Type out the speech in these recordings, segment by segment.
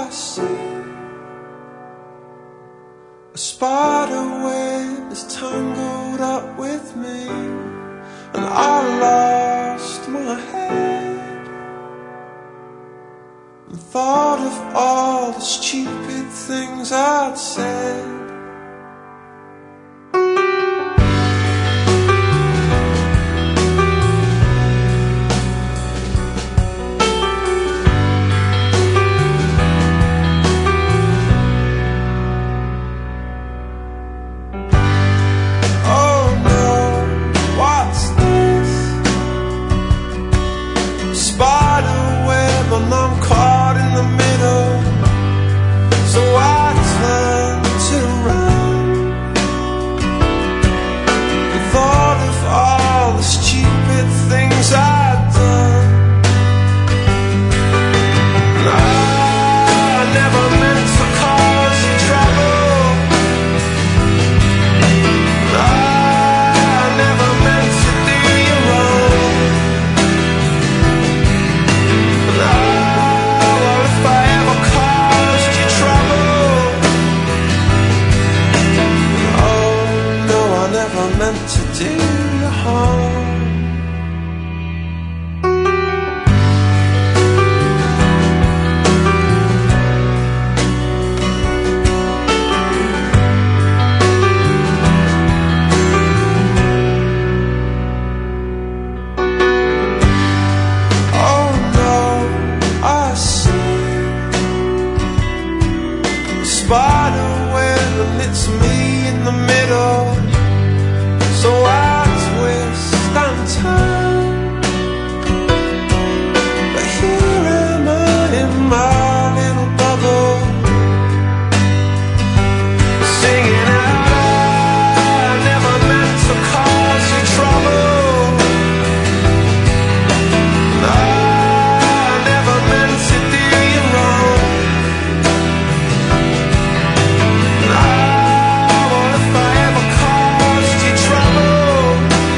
I see a spider web is tangled up with me, and I lost my head and thought of all the stupid things I'd said. And I'm caught in the middle, so I turned to run and thought of all the stupid things I'd done. And I never meant to cause you trouble, and I never meant to do you wrong. Meant to do you harm. Oh no, I see a spider web and it's me in the middle. So I twist and turn, but here am I in my little bubble, singing out, I never meant to cause you trouble, I never meant to do you wrong. What if I ever caused you trouble?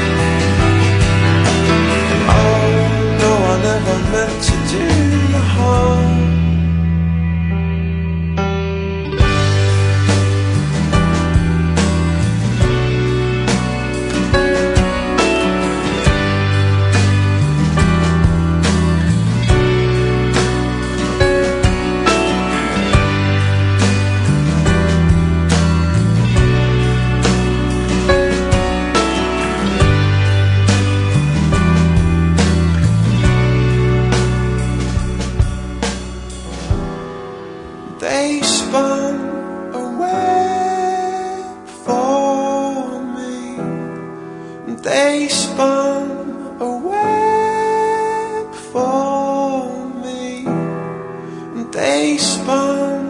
Never meant to do you harm. They spun a web for me. They spun a web for me. They spun